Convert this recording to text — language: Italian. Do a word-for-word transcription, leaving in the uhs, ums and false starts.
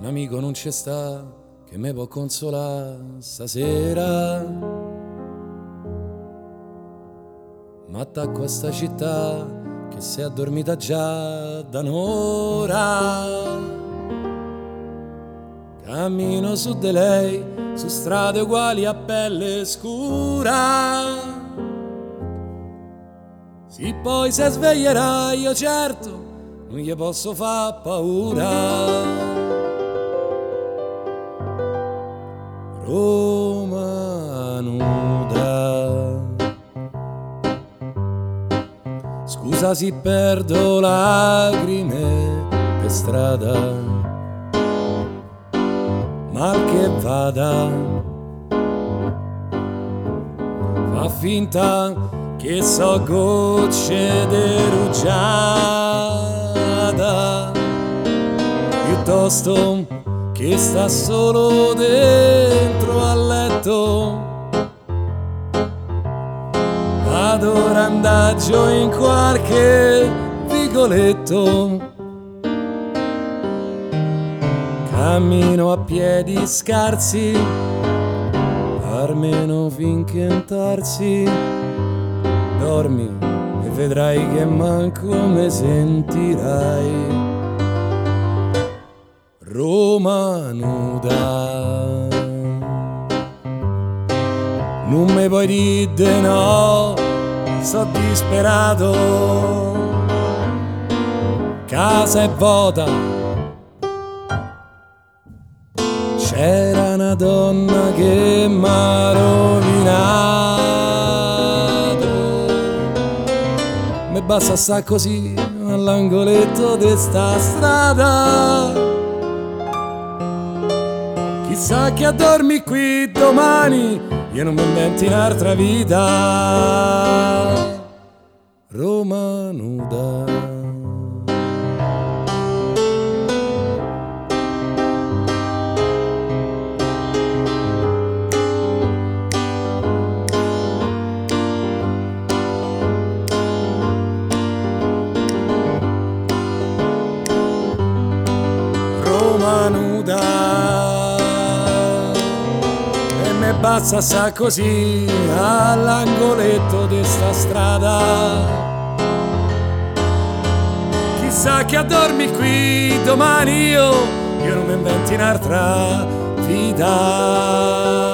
un amico non c'è sta che me può consolare stasera. Ma attacco a sta città che si è addormita già da un'ora. Cammino su di lei, su strade uguali a pelle scura. Sì, poi se sveglierà io certo non gli posso far paura. Roma nuda, scusa se perdo lacrime per strada, mal che vada, fa finta che so gocce di rugiada, piuttosto che sta solo dentro al letto. Ad ora andaggio in qualche vicoletto, cammino a piedi scarsi, almeno finché intarsi. Dormi e vedrai che manco me sentirai. Roma nuda, non mi puoi dire no, sto disperato. Casa è vuota, c'era una donna che m'ha rovinato. Mi basta sta così all'angoletto di sta strada. Chissà che addormi qui domani, io non mi invento un'altra vita. Roma nuda. Roma nuda. Basta sa così all'angoletto di sta strada. Chissà che addormi qui domani, io io non mi invento un'altra vita.